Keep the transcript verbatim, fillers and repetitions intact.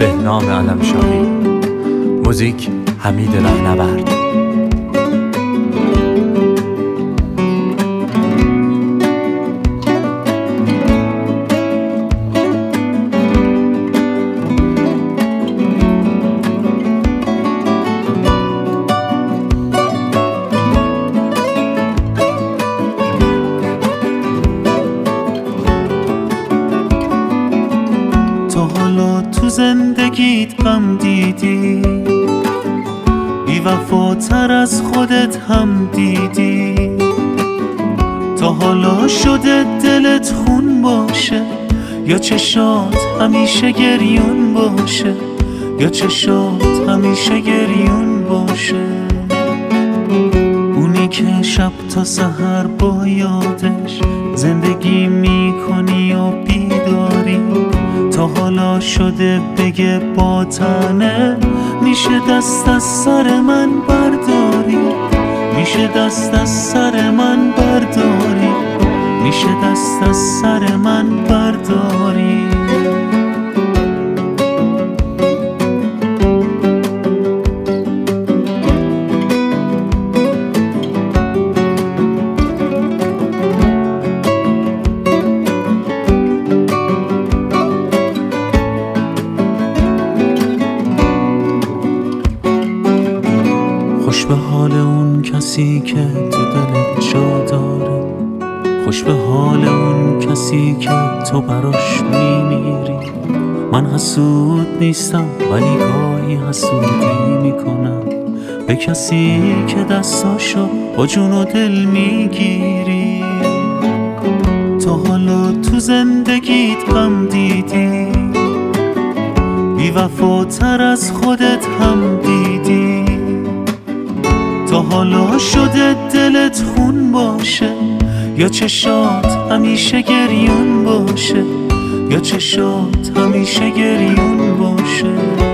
بهنام علمشاهی. موزیک حمید رهنورد. تا حالا تو زندگیت غم دیدی؟ بی وفاتر از خودت هم دیدی؟ تا حالا شده دلت خون باشه یا چشات همیشه گریون باشه؟ یا چشات همیشه گریون باشه؟ اونی که شب تا سحر با یادش زندگی میکنی و بیداری، تا حالا شده بگه با تنه میشه دست از سر من برداری؟ میشه دست از سر من برداری؟ میشه دست از سر من برداری؟ خوش به حال اون کسی که تو دلت جا داره، خوش به حال اون کسی که تو براش میمیری. من حسود نیستم ولی گاهی حسودی میکنم به کسی که دستاشو با جون و دل میگیری. تا حالا تو زندگیت غم دیدی؟ بی وفاتر از خودت هم دیدی؟ تا حالا شده دلت خون باشه یا چشات همیشه گریون باشه؟ یا چشات همیشه گریون باشه؟